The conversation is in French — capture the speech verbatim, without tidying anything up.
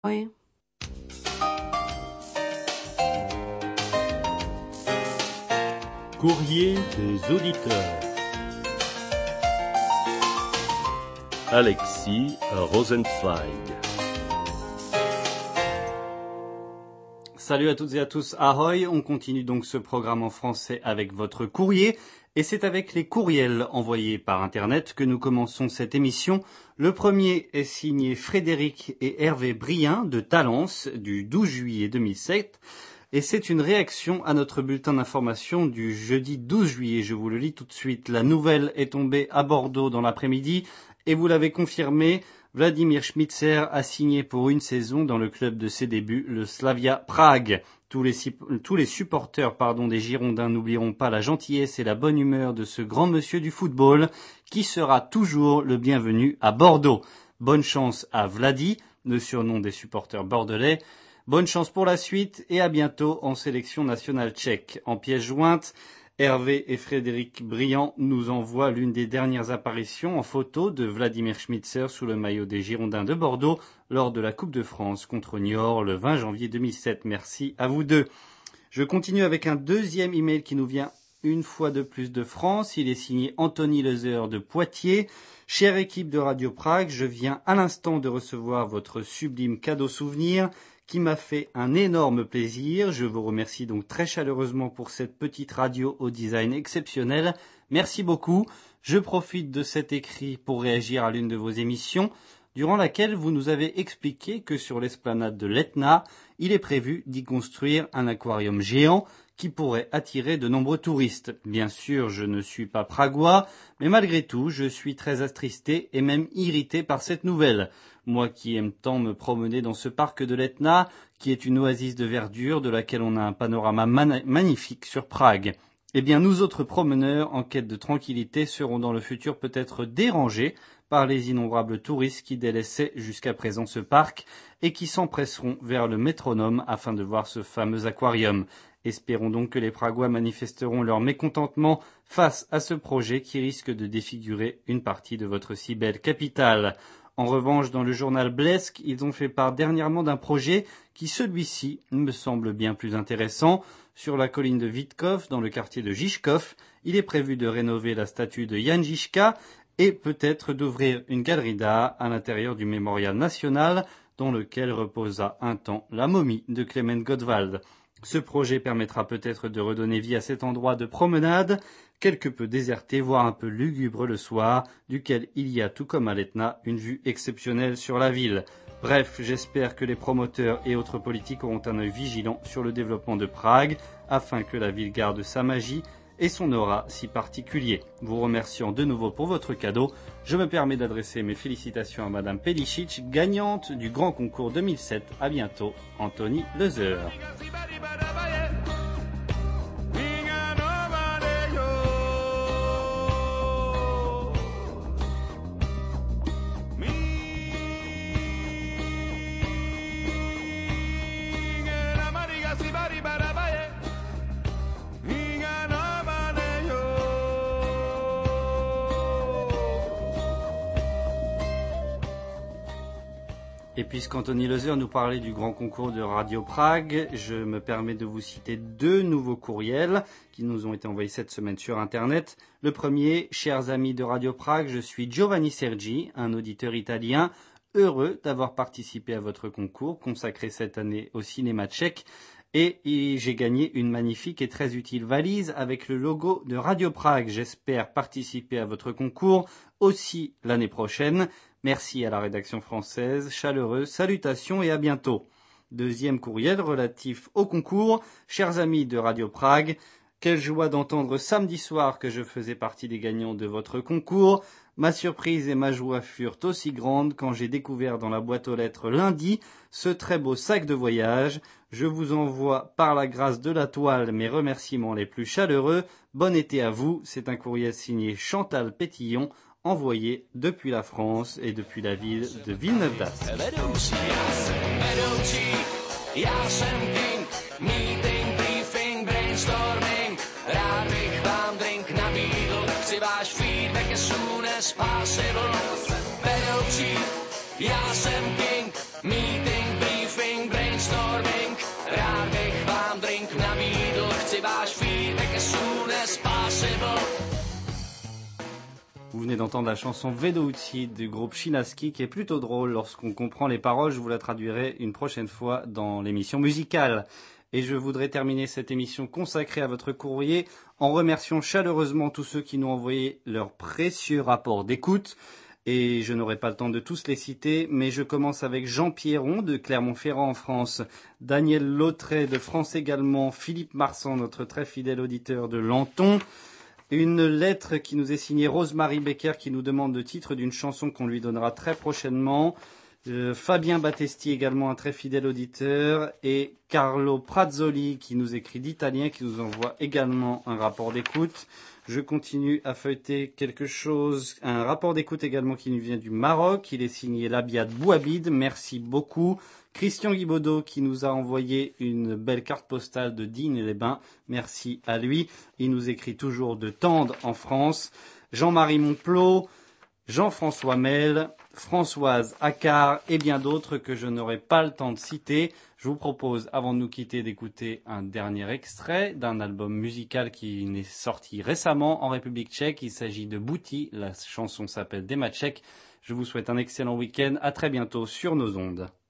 Oui. Courrier des auditeurs. Alexis Rosenzweig. Salut à toutes et à tous, ahoy, on continue donc ce programme en français avec votre courrier, et c'est avec les courriels envoyés par Internet que nous commençons cette émission. Le premier est signé Frédéric et Hervé Brien de Talence, du douze juillet deux mille sept, et c'est une réaction à notre bulletin d'information du jeudi douze juillet, je vous le lis tout de suite. La nouvelle est tombée à Bordeaux dans l'après-midi, et vous l'avez confirmé, Vladimir Schmitzer a signé pour une saison dans le club de ses débuts, le Slavia Prague. Tous les, tous les supporters pardon, des Girondins n'oublieront pas la gentillesse et la bonne humeur de ce grand monsieur du football qui sera toujours le bienvenu à Bordeaux. Bonne chance à Vladi, le surnom des supporters bordelais. Bonne chance pour la suite et à bientôt en sélection nationale tchèque. En pièce jointe, Hervé et Frédéric Briand nous envoient l'une des dernières apparitions en photo de Vladimir Schmitzer sous le maillot des Girondins de Bordeaux lors de la Coupe de France contre Niort le vingt janvier deux mille sept. Merci à vous deux. Je continue avec un deuxième email qui nous vient une fois de plus de France. Il est signé Anthony Lezer de Poitiers. Chère équipe de Radio Prague, je viens à l'instant de recevoir votre sublime cadeau souvenir qui m'a fait un énorme plaisir. Je vous remercie donc très chaleureusement pour cette petite radio au design exceptionnel. Merci beaucoup. Je profite de cet écrit pour réagir à l'une de vos émissions, durant laquelle vous nous avez expliqué que sur l'esplanade de l'Etna, il est prévu d'y construire un aquarium géant qui pourrait attirer de nombreux touristes. Bien sûr, je ne suis pas pragois, mais malgré tout, je suis très attristé et même irrité par cette nouvelle. Moi qui aime tant me promener dans ce parc de l'Etna, qui est une oasis de verdure de laquelle on a un panorama man- magnifique sur Prague. Eh bien, nous autres promeneurs, en quête de tranquillité, serons dans le futur peut-être dérangés par les innombrables touristes qui délaissaient jusqu'à présent ce parc et qui s'empresseront vers le métronome afin de voir ce fameux aquarium. Espérons donc que les Pragois manifesteront leur mécontentement face à ce projet qui risque de défigurer une partie de votre si belle capitale. En revanche, dans le journal Blesk, ils ont fait part dernièrement d'un projet qui, celui-ci, me semble bien plus intéressant. Sur la colline de Vitkov, dans le quartier de Žižkov, il est prévu de rénover la statue de Jan Žižka et peut-être d'ouvrir une galerie d'art à l'intérieur du mémorial national dans lequel reposa un temps la momie de Clement Gottwald. Ce projet permettra peut-être de redonner vie à cet endroit de promenade, quelque peu déserté, voire un peu lugubre le soir, duquel il y a, tout comme à l'Etna, une vue exceptionnelle sur la ville. Bref, j'espère que les promoteurs et autres politiques auront un œil vigilant sur le développement de Prague, afin que la ville garde sa magie et son aura si particulier. Vous remerciant de nouveau pour votre cadeau, je me permets d'adresser mes félicitations à Madame Pelicic, gagnante du grand concours deux mille sept. À bientôt, Anthony Lezer. Et puisqu'Anthony Lezer nous parlait du grand concours de Radio Prague, je me permets de vous citer deux nouveaux courriels qui nous ont été envoyés cette semaine sur Internet. Le premier, chers amis de Radio Prague, je suis Giovanni Sergi, un auditeur italien, heureux d'avoir participé à votre concours consacré cette année au cinéma tchèque. Et j'ai gagné une magnifique et très utile valise avec le logo de Radio Prague. J'espère participer à votre concours aussi l'année prochaine. Merci à la rédaction française, chaleureuse salutations et à bientôt. Deuxième courriel relatif au concours. Chers amis de Radio Prague, quelle joie d'entendre samedi soir que je faisais partie des gagnants de votre concours. Ma surprise et ma joie furent aussi grandes quand j'ai découvert dans la boîte aux lettres lundi ce très beau sac de voyage. Je vous envoie par la grâce de la toile mes remerciements les plus chaleureux. Bon été à vous. C'est un courriel signé Chantal Pétillon, envoyé depuis la France et depuis la ville de Villeneuve-d'Ascq. Possible, vedoucí, já jsem king, meeting, Vous venez d'entendre la chanson Vedouti du groupe Chinaski qui est plutôt drôle lorsqu'on comprend les paroles. Je vous la traduirai une prochaine fois dans l'émission musicale. Et je voudrais terminer cette émission consacrée à votre courrier en remerciant chaleureusement tous ceux qui nous ont envoyé leurs précieux rapports d'écoute. Et je n'aurai pas le temps de tous les citer, mais je commence avec Jean Pierron de Clermont-Ferrand en France, Daniel Lautret de France également, Philippe Marsan, notre très fidèle auditeur de Lanton, une lettre qui nous est signée Rosemarie Becker qui nous demande le titre d'une chanson qu'on lui donnera très prochainement, euh, Fabien Battesti également un très fidèle auditeur, et Carlo Prazzoli qui nous écrit d'Italien, qui nous envoie également un rapport d'écoute. Je continue à feuilleter quelque chose, un rapport d'écoute également qui nous vient du Maroc. Il est signé Labiad Bouabid, merci beaucoup. Christian Guibaudot qui nous a envoyé une belle carte postale de Digne-les-Bains, merci à lui. Il nous écrit toujours de Tende en France. Jean-Marie Monplot, Jean-François Mel, Françoise Accard et bien d'autres que je n'aurai pas le temps de citer. Je vous propose, avant de nous quitter, d'écouter un dernier extrait d'un album musical qui est sorti récemment en République tchèque. Il s'agit de Bouti, la chanson s'appelle Demaček. Je vous souhaite un excellent week-end, à très bientôt sur nos ondes.